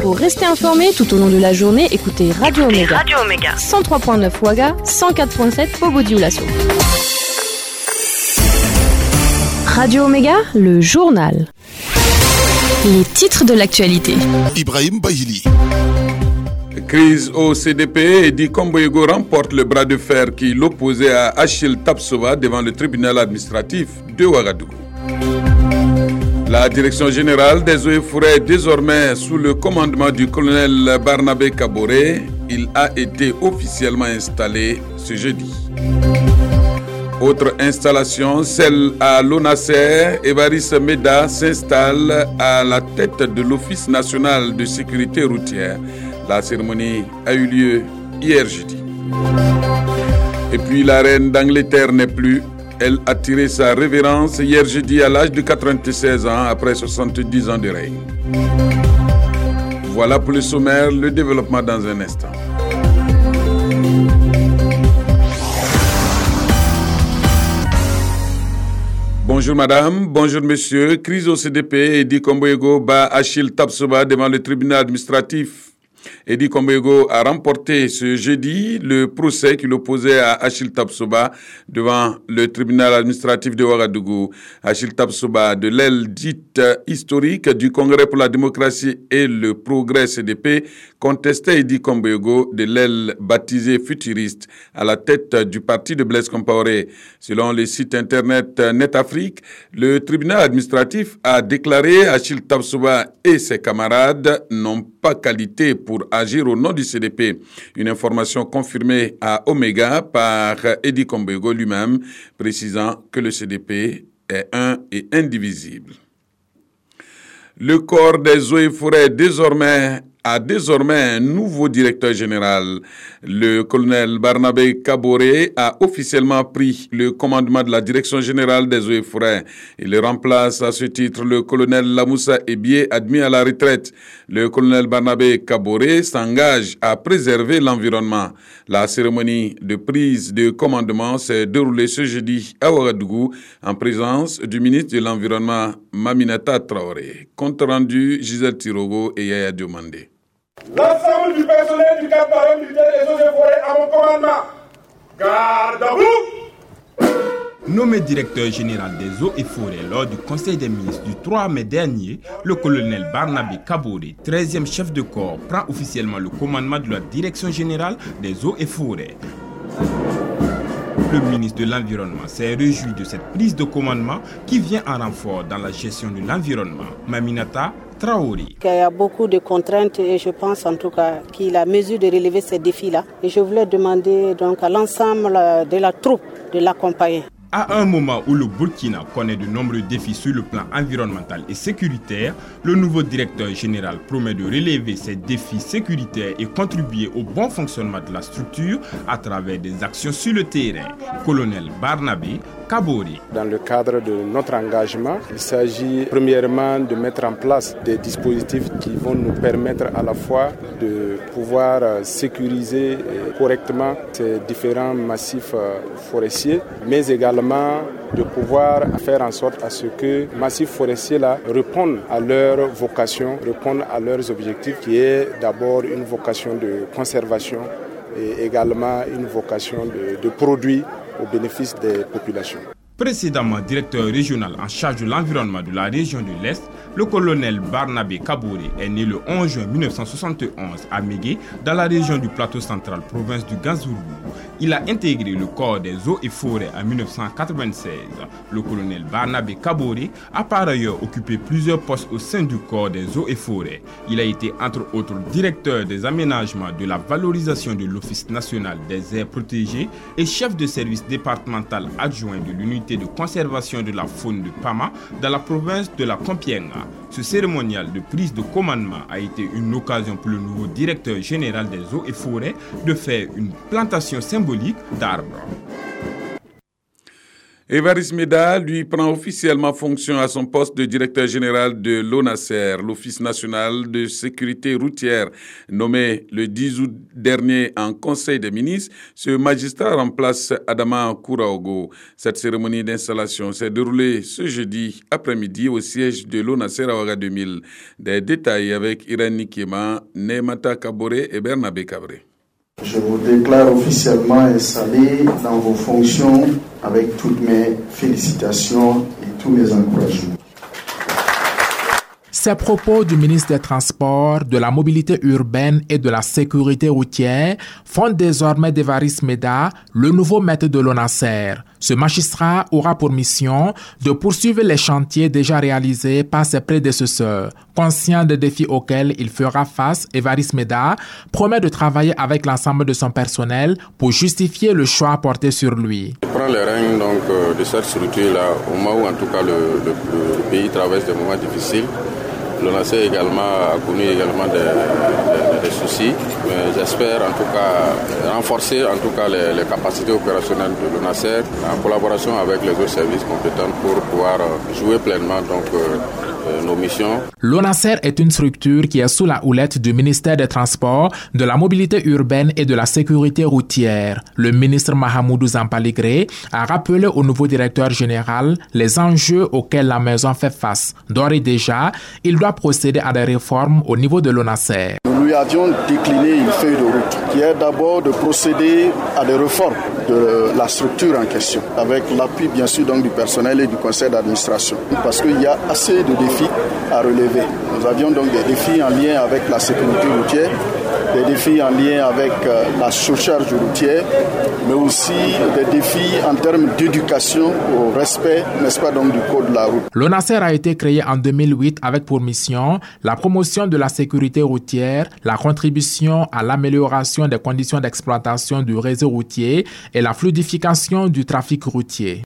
Pour rester informé tout au long de la journée, écoutez Radio Omega. 103.9 Ouaga, 104.7 Bobo-Dioulasso. Radio Omega, le journal. Les titres de l'actualité. Ibrahim Bahili. Crise au CDP, Edi Komboyego remporte le bras de fer qui l'opposait à Achille Tapsoba devant le tribunal administratif de Ouagadougou. La direction générale des eaux et forêts est désormais sous le commandement du colonel Barnabé Kaboré. Il a été officiellement installé ce jeudi. Autre installation, celle à l'ONASER, Évariste Meda s'installe à la tête de l'Office national de sécurité routière. La cérémonie a eu lieu hier jeudi. Et puis la reine d'Angleterre n'est plus. Elle a tiré sa révérence hier jeudi à l'âge de 96 ans après 70 ans de règne. Voilà pour le sommaire, le développement dans un instant. Bonjour madame, bonjour monsieur. Crise au CDP, Edi Komboyego bat Achille Tapsoba devant le tribunal administratif. Edi Komboyego a remporté ce jeudi le procès qui l'opposait à Achille Tapsoba devant le tribunal administratif de Ouagadougou. Achille Tapsoba, de l'aile dite historique du Congrès pour la démocratie et le progrès CDP, contestait Edi Komboyego de l'aile baptisée futuriste à la tête du parti de Blaise Compaoré. Selon le site internet NetAfrique, le tribunal administratif a déclaré Achille Tapsoba et ses camarades n'ont pas qualité pour agir au nom du CDP. Une information confirmée à Omega par Edi Komboyego lui-même, précisant que le CDP est un et indivisible. Le corps des eaux et forêts a désormais un nouveau directeur général. Le colonel Barnabé Kaboré a officiellement pris le commandement de la direction générale des eaux et forêts. Il remplace à ce titre le colonel Lamoussa Ebié, admis à la retraite. Le colonel Barnabé Kaboré s'engage à préserver l'environnement. La cérémonie de prise de commandement s'est déroulée ce jeudi à Ouagadougou en présence du ministre de l'Environnement Maminata Traoré. Compte rendu Gisèle Tirogo et Yaya Diomandé. L'ensemble du personnel du Cap Baron militaire des eaux et forêts à mon commandement. Garde à vous! Nommé directeur général des eaux et forêts lors du Conseil des ministres du 3 mai dernier, le colonel Barnabé Kaboré, 13e chef de corps, prend officiellement le commandement de la direction générale des eaux et forêts. Le ministre de l'Environnement s'est réjoui de cette prise de commandement qui vient en renfort dans la gestion de l'environnement. Maminata Traoré. Il y a beaucoup de contraintes et je pense en tout cas qu'il a mesure de relever ces défis-là. Et je voulais demander donc à l'ensemble de la troupe de l'accompagner. À un moment où le Burkina connaît de nombreux défis sur le plan environnemental et sécuritaire, le nouveau directeur général promet de relever ces défis sécuritaires et contribuer au bon fonctionnement de la structure à travers des actions sur le terrain. Colonel Barnabé Kaboré. Dans le cadre de notre engagement, il s'agit premièrement de mettre en place des dispositifs qui vont nous permettre à la fois de pouvoir sécuriser correctement ces différents massifs forestiers, mais également de pouvoir faire en sorte à ce que les massifs forestiers-là répondent à leur vocation, répondent à leurs objectifs, qui est d'abord une vocation de conservation et également une vocation de produit au bénéfice des populations. Précédemment directeur régional en charge de l'environnement de la région de l'Est, le colonel Barnabé Kaboré est né le 11 juin 1971 à Mégué, dans la région du Plateau central, province du Gazourou. Il a intégré le corps des eaux et forêts en 1996. Le colonel Barnabé Kaboré a par ailleurs occupé plusieurs postes au sein du corps des eaux et forêts. Il a été entre autres directeur des aménagements, de la valorisation de l'Office national des aires protégées et chef de service départemental adjoint de l'unité de conservation de la faune de Pama dans la province de la Compiègne. Ce cérémonial de prise de commandement a été une occasion pour le nouveau directeur général des eaux et forêts de faire une plantation symbolique d'arbres. Évariste Méda, lui, prend officiellement fonction à son poste de directeur général de l'ONASER, l'Office national de sécurité routière. Nommé le 10 août dernier en Conseil des ministres, ce magistrat remplace Adama Kouraogo. Cette cérémonie d'installation s'est déroulée ce jeudi après-midi au siège de l'ONASER à Ouaga 2000. Des détails avec Irène Nikiema, Nemata Kaboré et Bernabé Cabré. Je vous déclare officiellement installé dans vos fonctions avec toutes mes félicitations et tous mes encouragements. Ces propos du ministre des Transports, de la Mobilité urbaine et de la Sécurité routière font désormais d'Évariste Méda le nouveau maître de l'ONASER. Ce magistrat aura pour mission de poursuivre les chantiers déjà réalisés par ses prédécesseurs. Conscient des défis auxquels il fera face, Évariste Méda promet de travailler avec l'ensemble de son personnel pour justifier le choix porté sur lui. Je prends les rênes de cette structure-là au moment où en tout cas le pays traverse des moments difficiles. L'ONASER également a connu également des soucis, mais j'espère en tout cas renforcer en tout cas les capacités opérationnelles de l'ONASER en collaboration avec les autres services compétents pour pouvoir jouer pleinement nos missions. L'ONASER est une structure qui est sous la houlette du ministère des Transports, de la Mobilité urbaine et de la Sécurité routière. Le ministre Mahamoudou Zampaligré a rappelé au nouveau directeur général les enjeux auxquels la maison fait face. D'ores et déjà, il doit procéder à des réformes au niveau de l'ONASER. Nous lui avions décliné une feuille de route qui est d'abord de procéder à des réformes de la structure en question, avec l'appui bien sûr donc du personnel et du conseil d'administration, parce qu'il y a assez de défis à relever. Nous avions donc des défis en lien avec la sécurité routière, des défis en lien avec la surcharge routière, mais aussi des défis en termes d'éducation au respect, n'est-ce pas, donc du code de la route. L'ONASER a été créé en 2008 avec pour mission la promotion de la sécurité routière, la contribution à l'amélioration des conditions d'exploitation du réseau routier et la fluidification du trafic routier.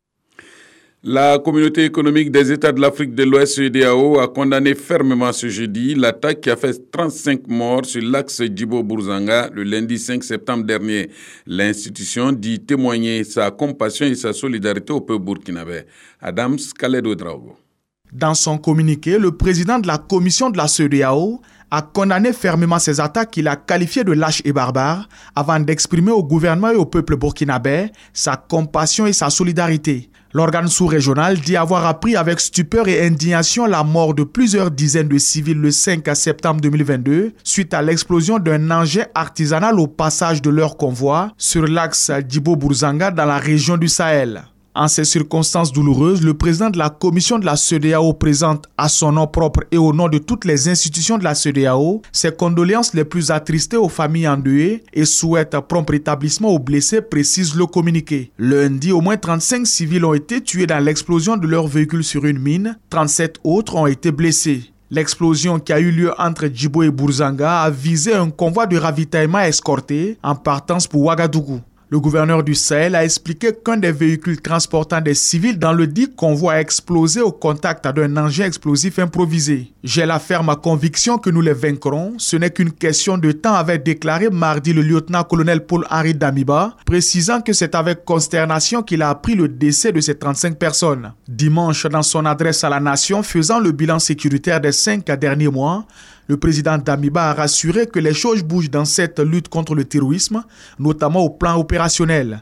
La communauté économique des États de l'Afrique de l'Ouest, CEDEAO, a condamné fermement ce jeudi l'attaque qui a fait 35 morts sur l'axe Djibo-Bourzanga le lundi 5 septembre dernier. L'institution dit témoigner sa compassion et sa solidarité au peuple burkinabé. Adams Kaledo Drago. Dans son communiqué, le président de la commission de la CEDEAO a condamné fermement ces attaques qu'il a qualifiées de lâches et barbares avant d'exprimer au gouvernement et au peuple burkinabé sa compassion et sa solidarité. L'organe sous-régional dit avoir appris avec stupeur et indignation la mort de plusieurs dizaines de civils le 5 septembre 2022 suite à l'explosion d'un engin artisanal au passage de leur convoi sur l'axe Djibo-Bourzanga dans la région du Sahel. En ces circonstances douloureuses, le président de la commission de la CEDEAO présente à son nom propre et au nom de toutes les institutions de la CEDEAO ses condoléances les plus attristées aux familles endeuillées et souhaite prompt rétablissement aux blessés, précise le communiqué. Lundi, au moins 35 civils ont été tués dans l'explosion de leur véhicule sur une mine, 37 autres ont été blessés. L'explosion qui a eu lieu entre Djibo et Bourzanga a visé un convoi de ravitaillement escorté en partance pour Ouagadougou. Le gouverneur du Sahel a expliqué qu'un des véhicules transportant des civils dans le dit convoi a explosé au contact d'un engin explosif improvisé. « J'ai la ferme conviction que nous les vaincrons. Ce n'est qu'une question de temps », avait déclaré mardi le lieutenant-colonel Paul-Henri Damiba, précisant que c'est avec consternation qu'il a appris le décès de ces 35 personnes. Dimanche, dans son adresse à la nation faisant le bilan sécuritaire des 5 derniers mois, le président Damiba a rassuré que les choses bougent dans cette lutte contre le terrorisme, notamment au plan opérationnel.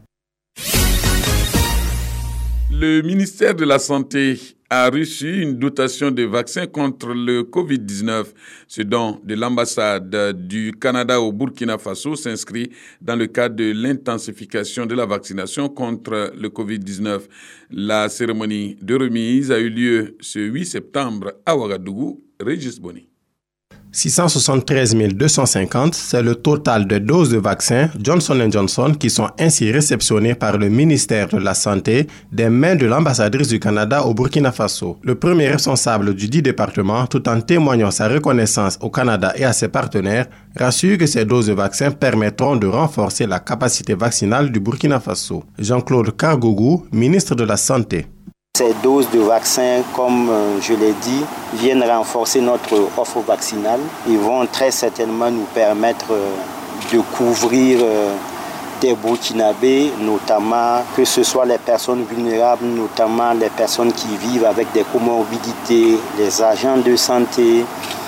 Le ministère de la Santé a reçu une dotation de vaccins contre le Covid-19. Ce don de l'ambassade du Canada au Burkina Faso s'inscrit dans le cadre de l'intensification de la vaccination contre le Covid-19. La cérémonie de remise a eu lieu ce 8 septembre à Ouagadougou. Régis Boni. 673 250, c'est le total de doses de vaccins Johnson & Johnson qui sont ainsi réceptionnées par le ministère de la Santé des mains de l'ambassadrice du Canada au Burkina Faso. Le premier responsable du dit département, tout en témoignant sa reconnaissance au Canada et à ses partenaires, rassure que ces doses de vaccins permettront de renforcer la capacité vaccinale du Burkina Faso. Jean-Claude Kargougou, ministre de la Santé. Ces doses de vaccins, comme je l'ai dit, viennent renforcer notre offre vaccinale. Ils vont très certainement nous permettre de couvrir des Burkinabés, notamment que ce soit les personnes vulnérables, notamment les personnes qui vivent avec des comorbidités, les agents de santé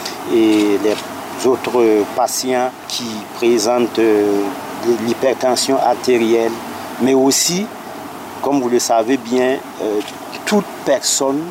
et les autres patients qui présentent l'hypertension artérielle, mais aussi, comme vous le savez bien, toute personne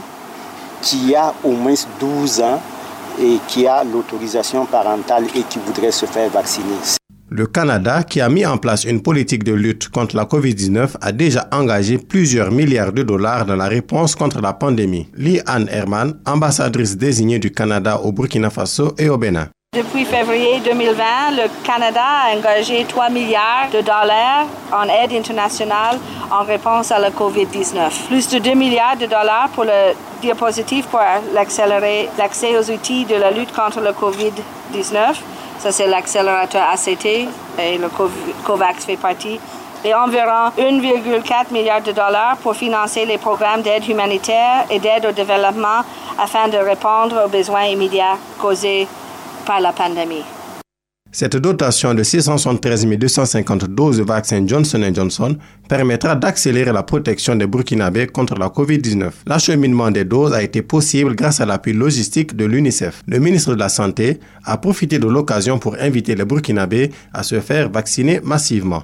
qui a au moins 12 ans et qui a l'autorisation parentale et qui voudrait se faire vacciner. Le Canada, qui a mis en place une politique de lutte contre la COVID-19, a déjà engagé plusieurs milliards de dollars dans la réponse contre la pandémie. Lee-Anne Herman, ambassadrice désignée du Canada au Burkina Faso et au Bénin. Depuis février 2020, le Canada a engagé 3 milliards de dollars en aide internationale en réponse à la COVID-19. Plus de 2 milliards de dollars pour le dispositif pour accélérer l'accès aux outils de la lutte contre la COVID-19. Ça, c'est l'accélérateur ACT et le COVAX fait partie. Et environ 1,4 milliard de dollars pour financer les programmes d'aide humanitaire et d'aide au développement afin de répondre aux besoins immédiats causés par la pandémie. Cette dotation de 673 250 doses de vaccin Johnson & Johnson permettra d'accélérer la protection des Burkinabés contre la COVID-19. L'acheminement des doses a été possible grâce à l'appui logistique de l'UNICEF. Le ministre de la Santé a profité de l'occasion pour inviter les Burkinabés à se faire vacciner massivement.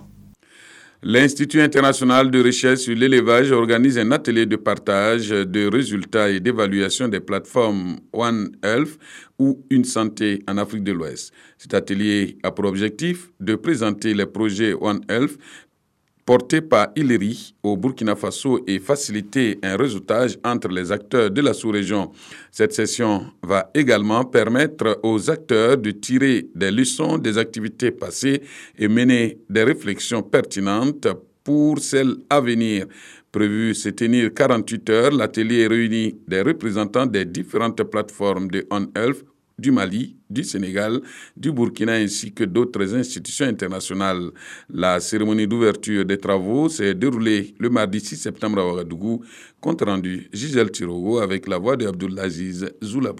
L'Institut international de recherche sur l'élevage organise un atelier de partage de résultats et d'évaluation des plateformes One Health ou Une Santé en Afrique de l'Ouest. Cet atelier a pour objectif de présenter les projets One Health portés par Hilary au Burkina Faso et faciliter un réseautage entre les acteurs de la sous-région. Cette session va également permettre aux acteurs de tirer des leçons des activités passées et mener des réflexions pertinentes pour celles à venir. Prévu se tenir 48 heures, l'atelier réunit des représentants des différentes plateformes de One Health du Mali, du Sénégal, du Burkina ainsi que d'autres institutions internationales. La cérémonie d'ouverture des travaux s'est déroulée le mardi 6 septembre à Ouagadougou, compte rendu Gisèle Tirogo avec la voix de Abdoulaziz Zoulabou.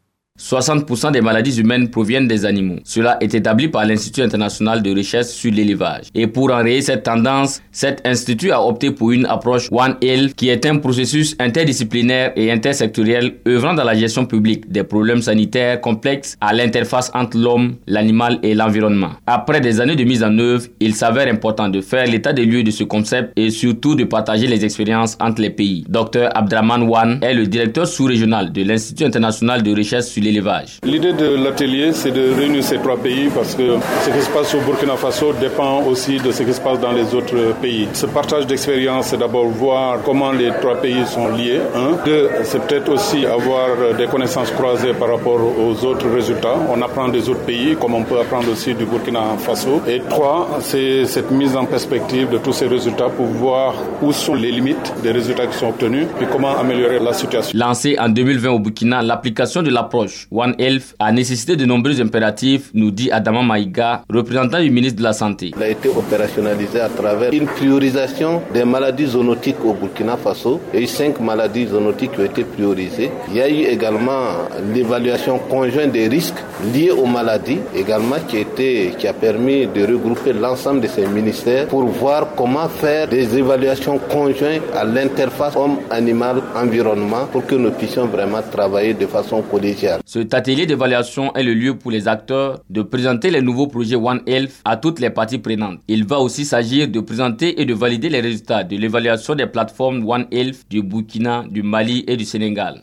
60% des maladies humaines proviennent des animaux. Cela est établi par l'Institut international de recherche sur l'élevage. Et pour enrayer cette tendance, cet institut a opté pour une approche One Health qui est un processus interdisciplinaire et intersectoriel œuvrant dans la gestion publique des problèmes sanitaires complexes à l'interface entre l'homme, l'animal et l'environnement. Après des années de mise en œuvre, il s'avère important de faire l'état des lieux de ce concept et surtout de partager les expériences entre les pays. Dr Abdraman Wan est le directeur sous-régional de l'Institut international de recherche sur l'élevage. L'idée de l'atelier, c'est de réunir ces trois pays parce que ce qui se passe au Burkina Faso dépend aussi de ce qui se passe dans les autres pays. Ce partage d'expérience, c'est d'abord voir comment les trois pays sont liés. Deux, c'est peut-être aussi avoir des connaissances croisées par rapport aux autres résultats. On apprend des autres pays, comme on peut apprendre aussi du Burkina Faso. Et trois, c'est cette mise en perspective de tous ces résultats pour voir où sont les limites des résultats qui sont obtenus et comment améliorer la situation. Lancée en 2020 au Burkina, l'application de l'approche One Health a nécessité de nombreux impératifs, nous dit Adama Maïga, représentant du ministre de la Santé. Il a été opérationnalisé à travers une priorisation des maladies zoonotiques au Burkina Faso. Il y a eu 5 maladies zoonotiques qui ont été priorisées. Il y a eu également l'évaluation conjointe des risques liés aux maladies, également qui a permis de regrouper l'ensemble de ces ministères pour voir comment faire des évaluations conjointes à l'interface homme-animal-environnement pour que nous puissions vraiment travailler de façon collégiale. Cet atelier d'évaluation est le lieu pour les acteurs de présenter les nouveaux projets One Health à toutes les parties prenantes. Il va aussi s'agir de présenter et de valider les résultats de l'évaluation des plateformes One Health du Burkina, du Mali et du Sénégal.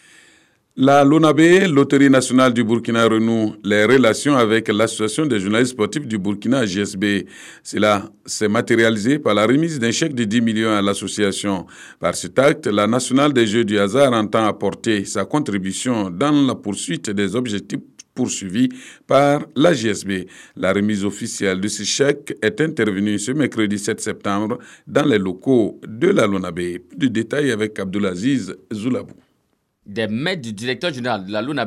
La LONABé, Loterie nationale du Burkina, renoue les relations avec l'Association des journalistes sportifs du Burkina, JSB. Cela s'est matérialisé par la remise d'un chèque de 10 millions à l'association. Par cet acte, la nationale des jeux du hasard entend apporter sa contribution dans la poursuite des objectifs poursuivis par la JSB. La remise officielle de ce chèque est intervenue ce mercredi 7 septembre dans les locaux de la LONABé. Plus de détails avec Abdoulaziz Zoulabou. Des maîtres du directeur général de la LONABé,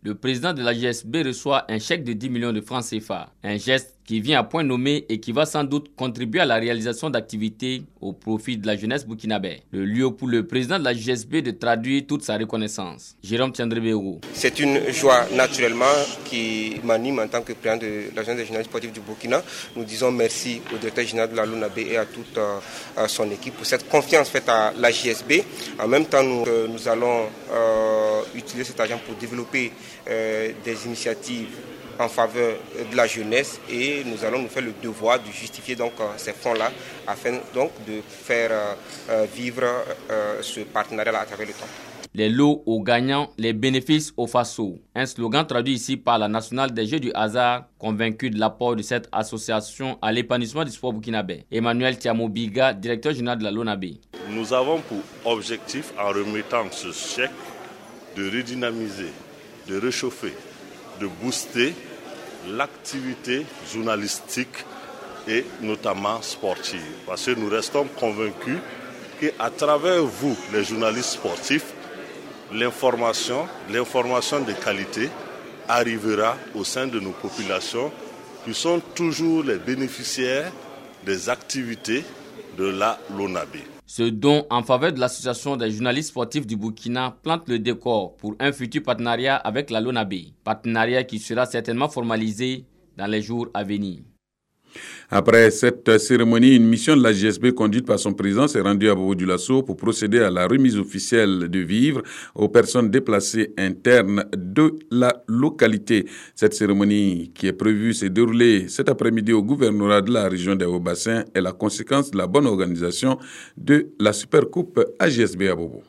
le président de la GSB reçoit un chèque de 10 millions de francs CFA. Un geste qui vient à point nommé et qui va sans doute contribuer à la réalisation d'activités au profit de la jeunesse burkinabé. Le lieu pour le président de la GSB de traduire toute sa reconnaissance. Jérôme Tiandrebero. C'est une joie naturellement qui m'anime en tant que président de l'Agence des journalistes sportifs du Burkina. Nous disons merci au directeur général de la LONABé et à toute son équipe pour cette confiance faite à la GSB. En même temps, nous allons utiliser cet argent pour développer des initiatives en faveur de la jeunesse et nous allons nous faire le devoir de justifier donc ces fonds-là afin donc de faire vivre ce partenariat à travers le temps. Les lots aux gagnants, les bénéfices aux FASO. Un slogan traduit ici par la nationale des Jeux du hasard, convaincu de l'apport de cette association à l'épanouissement du sport burkinabé. Emmanuel Tiamobiga, directeur général de la LONABé. Nous avons pour objectif, en remettant ce chèque, de redynamiser, de réchauffer, de booster l'activité journalistique et notamment sportive. Parce que nous restons convaincus qu'à travers vous, les journalistes sportifs, l'information de qualité arrivera au sein de nos populations qui sont toujours les bénéficiaires des activités de la LONABé. Ce don en faveur de l'association des journalistes sportifs du Burkina plante le décor pour un futur partenariat avec la LONABé. Partenariat qui sera certainement formalisé dans les jours à venir. Après cette cérémonie, une mission de la GSB conduite par son président s'est rendue à Bobo-Dioulasso pour procéder à la remise officielle de vivres aux personnes déplacées internes de la localité. Cette cérémonie qui est prévue s'est déroulée cet après-midi au gouvernorat de la région des Hauts-Bassins est la conséquence de la bonne organisation de la Supercoupe AGSB à Bobo.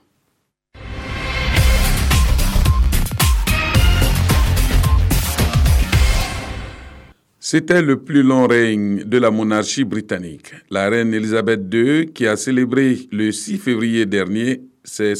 C'était le plus long règne de la monarchie britannique. La reine Elisabeth II, qui a célébré le 6 février dernier ses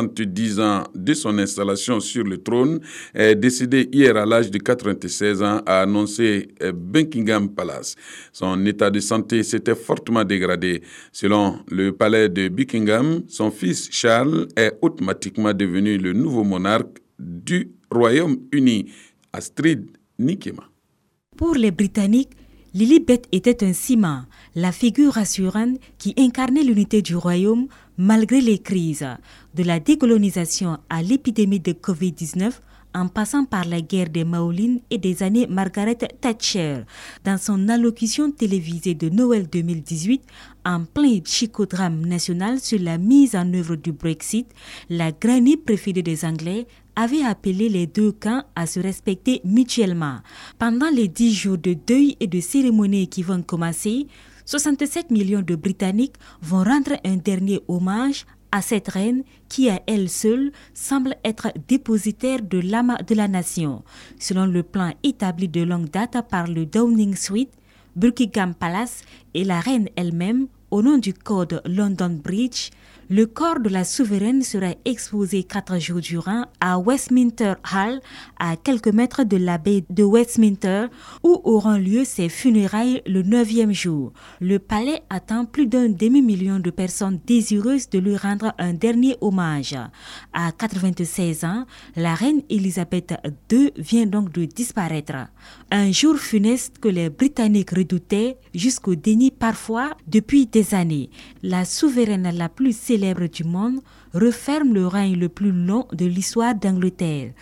70 ans de son installation sur le trône, est décédée hier à l'âge de 96 ans, a annoncé Buckingham Palace. Son état de santé s'était fortement dégradé. Selon le palais de Buckingham, son fils Charles est automatiquement devenu le nouveau monarque du Royaume-Uni. Astrid Nikema. Pour les Britanniques, Lilibet était un ciment, la figure rassurante qui incarnait l'unité du royaume malgré les crises, de la décolonisation à l'épidémie de Covid-19, en passant par la guerre des Maolines et des années Margaret Thatcher. Dans son allocution télévisée de Noël 2018, en plein psychodrame national sur la mise en œuvre du Brexit, la granny préférée des Anglais avait appelé les deux camps à se respecter mutuellement. Pendant les 10 jours de deuil et de cérémonie qui vont commencer, 67 millions de Britanniques vont rendre un dernier hommage à cette reine qui, à elle seule, semble être dépositaire de l'âme de la nation. Selon le plan établi de longue date par le Downing Street, Buckingham Palace et la reine elle-même, au nom du code London Bridge, le corps de la souveraine sera exposé 4 jours durant à Westminster Hall, à quelques mètres de l'abbaye de Westminster, où auront lieu ses funérailles le 9e jour. Le palais attend plus d'1 demi-million de personnes désireuses de lui rendre un dernier hommage. À 96 ans, la reine Elisabeth II vient donc de disparaître. Un jour funeste que les Britanniques redoutaient jusqu'au déni parfois depuis des années. La souveraine la plus célèbre du monde referme le règne le plus long de l'histoire d'Angleterre.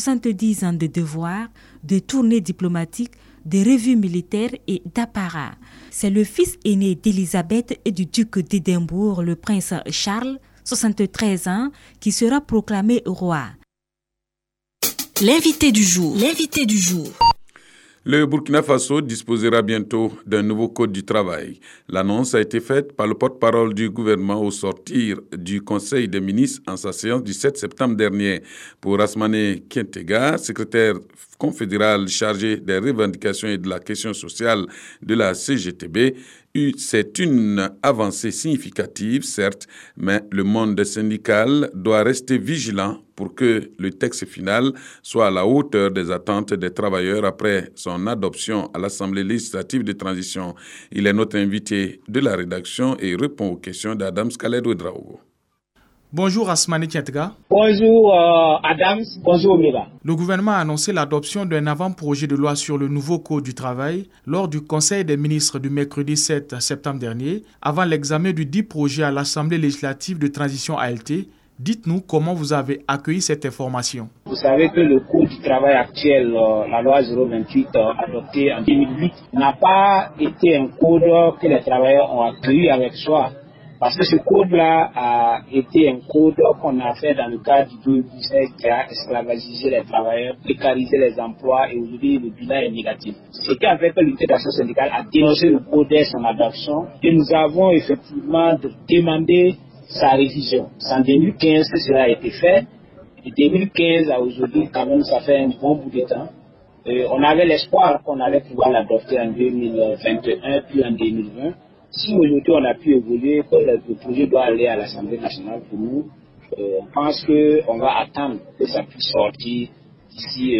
70 ans de devoirs, de tournées diplomatiques, de revues militaires et d'apparat. C'est le fils aîné d'Élisabeth et du duc d'Édimbourg, le prince Charles, 73 ans, qui sera proclamé roi. L'invité du jour. L'invité du jour. Le Burkina Faso disposera bientôt d'un nouveau code du travail. L'annonce a été faite par le porte-parole du gouvernement au sortir du Conseil des ministres en sa séance du 7 septembre dernier. Pour Asmane Kientega, secrétaire confédéral chargé des revendications et de la question sociale de la CGTB, c'est une avancée significative, certes, mais le monde syndical doit rester vigilant pour que le texte final soit à la hauteur des attentes des travailleurs après son adoption à l'Assemblée législative de transition. Il est notre invité de la rédaction et répond aux questions d'Adam Scaled-Ouedraogo. Bonjour Asmani Tientga. Bonjour Adams, bonjour Omega. Le gouvernement a annoncé l'adoption d'un avant-projet de loi sur le nouveau Code du travail lors du Conseil des ministres du mercredi 7 septembre dernier, avant l'examen du dit projet à l'Assemblée législative de transition ALT. Dites-nous comment vous avez accueilli cette information. Vous savez que le Code du travail actuel, la loi 028 adoptée en 2008, n'a pas été un code que les travailleurs ont accueilli avec joie. Parce que ce code-là a été un code qu'on a fait dans le cadre du 2017 qui a esclavagisé les travailleurs, précarisé les emplois et aujourd'hui le bilan est négatif. Ce qui a fait que l'unité d'action syndicale a dénoncé le code dès son adoption et nous avons effectivement demandé sa révision. C'est en 2015 que cela a été fait. De 2015 à aujourd'hui, quand même, ça fait un bon bout de temps. On avait l'espoir qu'on allait pouvoir l'adopter en 2021 puis en 2020. Si aujourd'hui on a pu évoluer, que le projet doit aller à l'Assemblée nationale pour nous, on pense qu'on va attendre que ça puisse sortir d'ici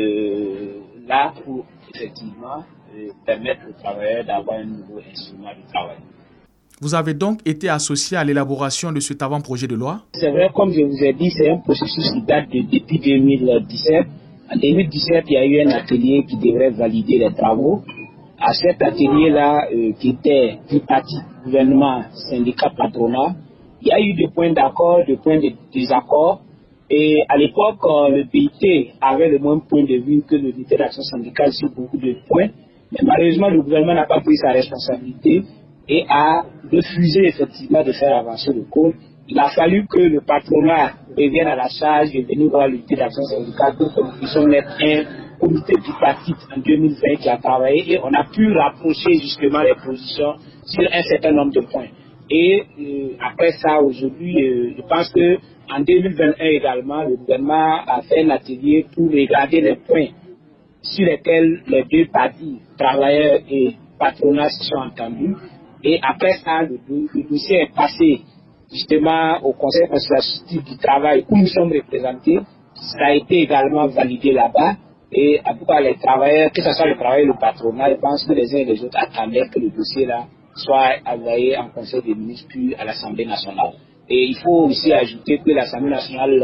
là pour effectivement permettre aux travailleurs d'avoir un nouveau instrument de travail. Vous avez donc été associé à l'élaboration de cet avant-projet de loi? C'est vrai, comme je vous ai dit, c'est un processus qui date depuis 2017. En 2017, il y a eu un atelier qui devrait valider les travaux. À cet atelier-là, qui était tripartite, gouvernement, syndicat, patronat, il y a eu des points d'accord, des points de désaccord. Et à l'époque, le PIT avait le même point de vue que l'unité d'action syndicale sur beaucoup de points. Mais malheureusement, le gouvernement n'a pas pris sa responsabilité et a refusé effectivement de faire avancer le code. Il a fallu que le patronat revienne à la charge et venir voir l'unité d'action syndicale pour que nous puissions mettre un comité tripartite en 2020 qui a travaillé et on a pu rapprocher justement les positions sur un certain nombre de points. Et après ça, aujourd'hui, je pense que en 2021 également, le gouvernement a fait un atelier pour regarder les points sur lesquels les deux parties, travailleurs et patronat, se sont entendus. Et après ça, le dossier est passé justement au Conseil consultatif du travail où nous sommes représentés. Ça a été également validé là-bas. Et en tout cas, les travailleurs, que ce soit le travail et le patronat, je pense que les uns et les autres attendaient que le dossier-là soit envoyé en Conseil des ministres puis à l'Assemblée nationale. Et il faut aussi ajouter que l'Assemblée nationale,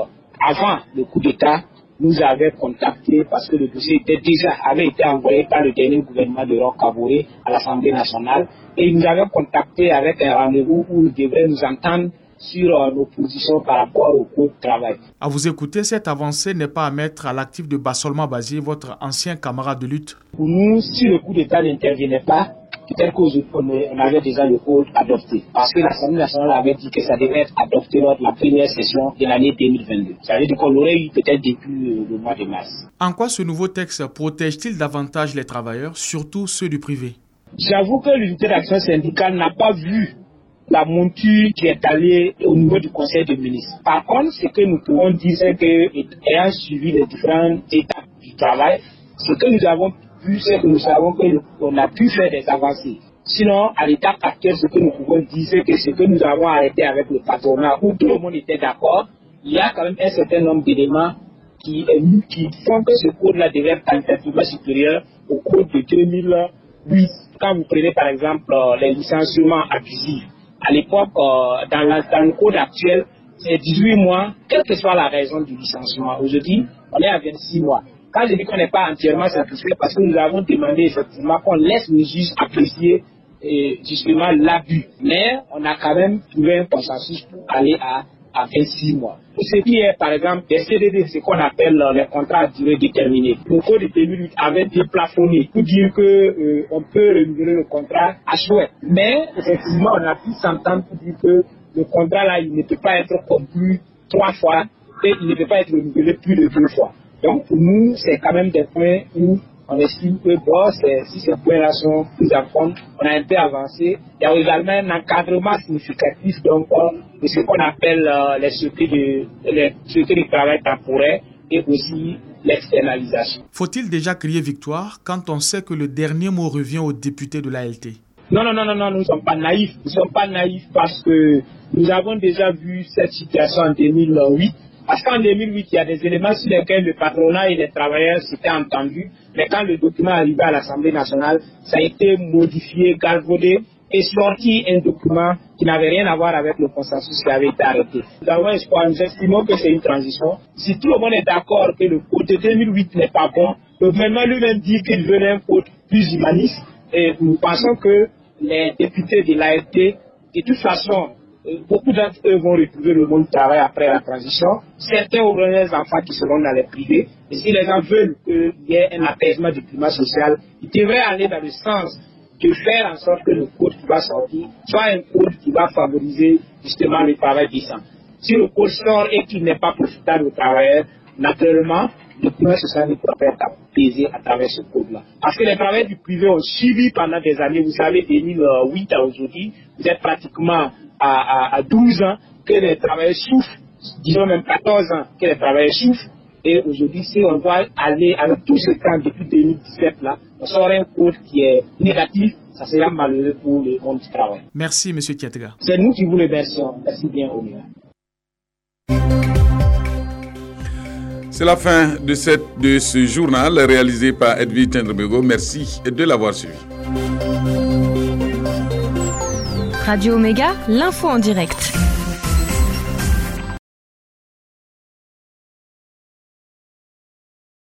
avant le coup d'État, nous avait contacté parce que le dossier avait été envoyé par le dernier gouvernement de Roch Kaboré à l'Assemblée nationale. Et il nous avait contacté avec un rendez-vous où il devait nous entendre sur nos positions par rapport au code de travail. À vous écouter, cette avancée n'est pas à mettre à l'actif de Bassolma Bazié, votre ancien camarade de lutte. Pour nous, si le coup d'État n'intervenait pas, peut-être qu'on avait déjà le code adopté. Parce que l'Assemblée nationale avait dit que ça devait être adopté lors de la première session de l'année 2022. Ça veut dire qu'on l'aurait eu peut-être depuis le mois de mars. En quoi ce nouveau texte protège-t-il davantage les travailleurs, surtout ceux du privé? J'avoue que l'unité d'action syndicale n'a pas vu la monture qui est allée au niveau du Conseil des ministres. Par contre, ce que nous pouvons dire, c'est qu'ayant suivi les différentes étapes du travail, ce que nous avons vu, c'est que nous savons qu'on a pu faire des avancées. Sinon, à l'étape actuelle, ce que nous pouvons dire, c'est que ce que nous avons arrêté avec le patronat, où tout le monde était d'accord, il y a quand même un certain nombre d'éléments qui font que ce code-là devrait être qualitativement supérieur au code de 2008. Quand vous prenez par exemple les licenciements abusifs, à l'époque, dans le code actuel, c'est 18 mois, quelle que soit la raison du licenciement. Aujourd'hui, on est à 26 mois. Quand je dis qu'on n'est pas entièrement satisfait, parce que nous avons demandé effectivement qu'on laisse les juges apprécier justement l'abus. Mais on a quand même trouvé un consensus pour aller à 26 mois. Pour ce qui est, par exemple, des CDD, ce qu'on appelle les contrats à durée déterminée. Le code de 2008 avait déplafonné pour dire qu'on peut renouveler le contrat à souhait. Mais, effectivement, on a pu s'entendre pour dire que le contrat là, il ne peut pas être conclu 3 fois et il ne peut pas être renouvelé plus de 2 fois. Donc, pour nous, c'est quand même des points où on estime que si ces points-là sont pris en compte, on a un peu avancé. Il y a également un encadrement significatif donc, de ce qu'on appelle les sociétés de travail temporaire et aussi l'externalisation. Faut-il déjà crier victoire quand on sait que le dernier mot revient aux députés de l'ALT? Non, nous ne sommes pas naïfs. Nous ne sommes pas naïfs parce que nous avons déjà vu cette situation en 2008. Parce qu'en 2008, il y a des éléments sur lesquels le patronat et les travailleurs s'étaient entendus. Mais quand le document est arrivé à l'Assemblée nationale, ça a été modifié, galvaudé. est sorti un document qui n'avait rien à voir avec le consensus qui avait été arrêté. Nous avons espoir, nous estimons que c'est une transition. Si tout le monde est d'accord que le code de 2008 n'est pas bon, le gouvernement lui-même dit qu'il veut un code plus humaniste, et nous pensons que les députés de l'AFT, de toute façon, beaucoup d'entre eux vont retrouver le monde du travail après la transition. Certains auront des enfants qui seront dans les privés. Et si les gens veulent qu'il y ait un apaisement du climat social, ils devraient aller dans le sens de faire en sorte que le code qui va sortir soit un code qui va favoriser justement le travail décent. Si le code sort et qu'il n'est pas profitable aux travailleurs, naturellement, le climat social ne pourra pas être apaisé à travers ce code-là. Parce que les travailleurs du privé ont suivi pendant des années, vous savez, 2008 à aujourd'hui, vous êtes pratiquement à 12 ans que les travailleurs souffrent, disons même 14 ans que les travailleurs souffrent. Et aujourd'hui, si on doit aller avec tout ce temps depuis 2017 là, on sort un code qui est négatif, ça sera malheureux pour le monde du travail. Merci, M. Kiatega. C'est nous qui vous remercions. Merci bien, Oméga. C'est la fin de ce journal réalisé par Edwige Tendrebego. Merci de l'avoir suivi. Radio Oméga, l'info en direct.